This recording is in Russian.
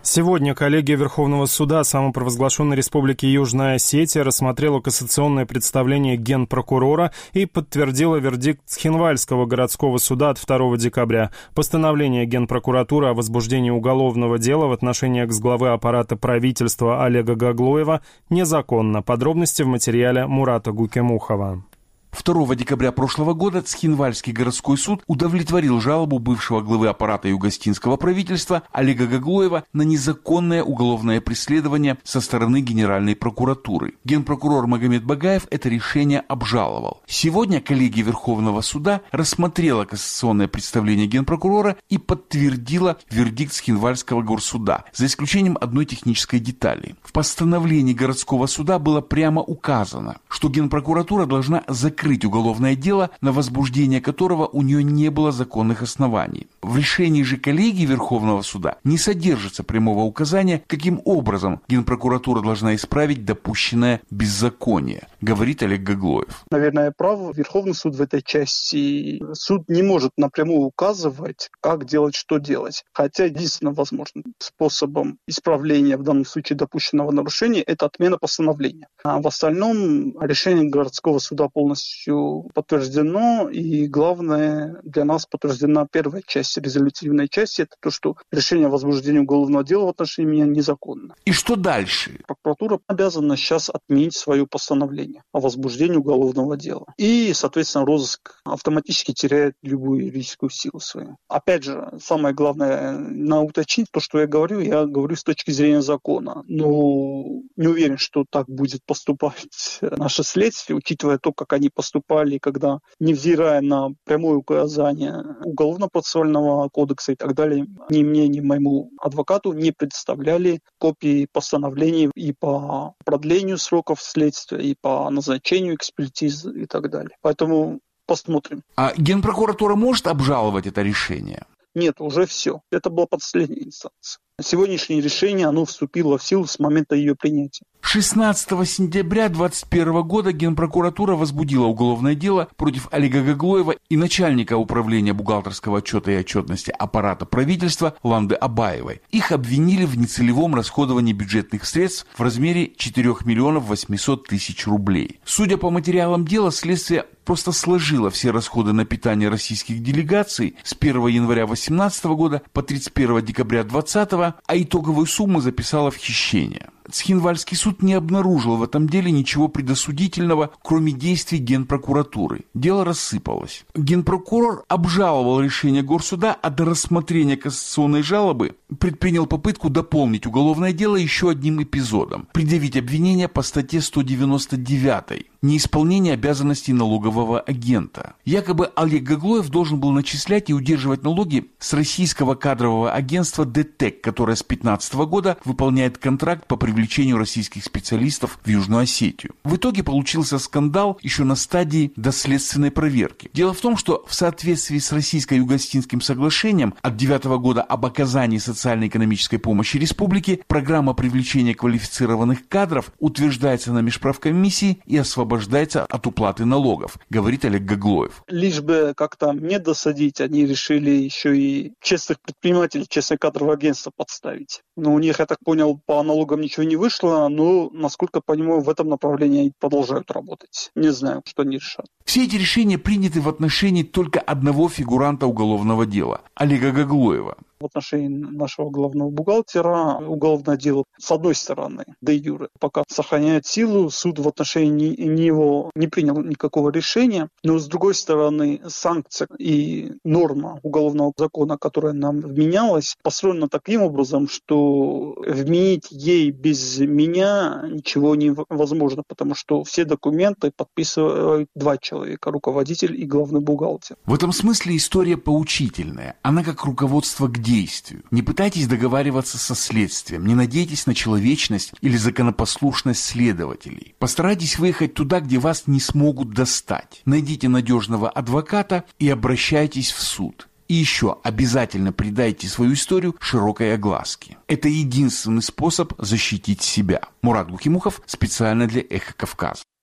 Сегодня коллегия Верховного суда самопровозглашенной Республики Южная Осетия рассмотрела кассационное представление генпрокурора и подтвердила вердикт Цхинвальского городского суда от 2 декабря. Постановление Генпрокуратуры о возбуждении уголовного дела в отношении экс-главы аппарата правительства Олега Гаглоева незаконно. Подробности в материале Мурата Гукемухова. 2 декабря прошлого года Цхинвальский городской суд удовлетворил жалобу бывшего главы аппарата югостинского правительства Олега Гаглоева на незаконное уголовное преследование со стороны Генеральной прокуратуры. Генпрокурор Магомед Багаев это решение обжаловал. Сегодня коллегия Верховного суда рассмотрела кассационное представление Генпрокурора и подтвердила вердикт Цхинвальского горсуда, за исключением одной технической детали. В постановлении городского суда было прямо указано, что Генпрокуратура должна закрыть уголовное дело, на возбуждение которого у нее не было законных оснований. В решении же коллегии Верховного суда не содержится прямого указания, каким образом Генпрокуратура должна исправить допущенное беззаконие, говорит Олег Гаглоев. Наверное, прав Верховный суд в этой части. Суд не может напрямую указывать, как делать, что делать. Хотя единственным возможным способом исправления в данном случае допущенного нарушения – это отмена постановления. А в остальном решение городского суда полностью подтверждено, и главное для нас подтверждена первая часть, резолютивная часть, это то, что решение о возбуждении уголовного дела в отношении меня незаконно. И что дальше? Прокуратура обязана сейчас отменить свое постановление о возбуждении уголовного дела. И, соответственно, розыск автоматически теряет любую юридическую силу свою. Опять же, самое главное, надо уточнить то, что я говорю с точки зрения закона. Но не уверен, что так будет поступать наше следствие, учитывая то, как они поступали, когда, невзирая на прямое указание Уголовно-процессуального кодекса и так далее, ни мне, ни моему адвокату не предоставляли копии постановлений и по продлению сроков следствия, и по назначению экспертизы и так далее. Поэтому посмотрим. А Генпрокуратура может обжаловать это решение? Нет, уже все. Это была последняя инстанция. Сегодняшнее решение, оно вступило в силу с момента ее принятия. 16 сентября 2021 года Генпрокуратура возбудила уголовное дело против Олега Гаглоева и начальника управления бухгалтерского отчета и отчетности аппарата правительства Ланды Абаевой. Их обвинили в нецелевом расходовании бюджетных средств в размере 4 миллионов 800 тысяч рублей. Судя по материалам дела, следствие просто сложило все расходы на питание российских делегаций с 1 января 2018 года по 31 декабря 2020, а итоговую сумму записало в хищение. Цхинвальский суд не обнаружил в этом деле ничего предосудительного, кроме действий Генпрокуратуры. Дело рассыпалось. Генпрокурор обжаловал решение горсуда, а до рассмотрения кассационной жалобы предпринял попытку дополнить уголовное дело еще одним эпизодом – предъявить обвинение по статье 199 «Неисполнение обязанностей налогового агента». Якобы Олег Гаглоев должен был начислять и удерживать налоги с российского кадрового агентства ДТЭК, которое с 2015 года выполняет контракт по привлечению российских специалистов в Южную Осетию. В итоге получился скандал еще на стадии доследственной проверки. Дело в том, что в соответствии с Российско-Югостинским соглашением от 2009 года об оказании социально-экономической помощи республике программа привлечения квалифицированных кадров утверждается на межправкомиссии и освобождается от уплаты налогов, говорит Олег Гаглоев. Лишь бы как-то не досадить, они решили еще и честных предпринимателей, честное кадровое агентство подставить. Но у них, я так понял, по налогам ничего не вышло, но, насколько понимаю, в этом направлении они продолжают работать. Не знаю, что они решат. Все эти решения приняты в отношении только одного фигуранта уголовного дела – Олега Гаглоева. В отношении нашего главного бухгалтера уголовное дело, с одной стороны, де юре, пока сохраняет силу, суд в отношении него не принял никакого решения, но с другой стороны, санкция и норма уголовного закона, которая нам вменялась, построена таким образом, что вменить ей без меня ничего невозможно, потому что все документы подписывают два человека, руководитель и главный бухгалтер. В этом смысле история поучительная. Она как руководство к действию. Не пытайтесь договариваться со следствием, не надейтесь на человечность или законопослушность следователей. Постарайтесь выехать туда, где вас не смогут достать. Найдите надежного адвоката и обращайтесь в суд. И еще обязательно придайте свою историю широкой огласке. Это единственный способ защитить себя. Мурат Гукемухов специально для Эхо Кавказа.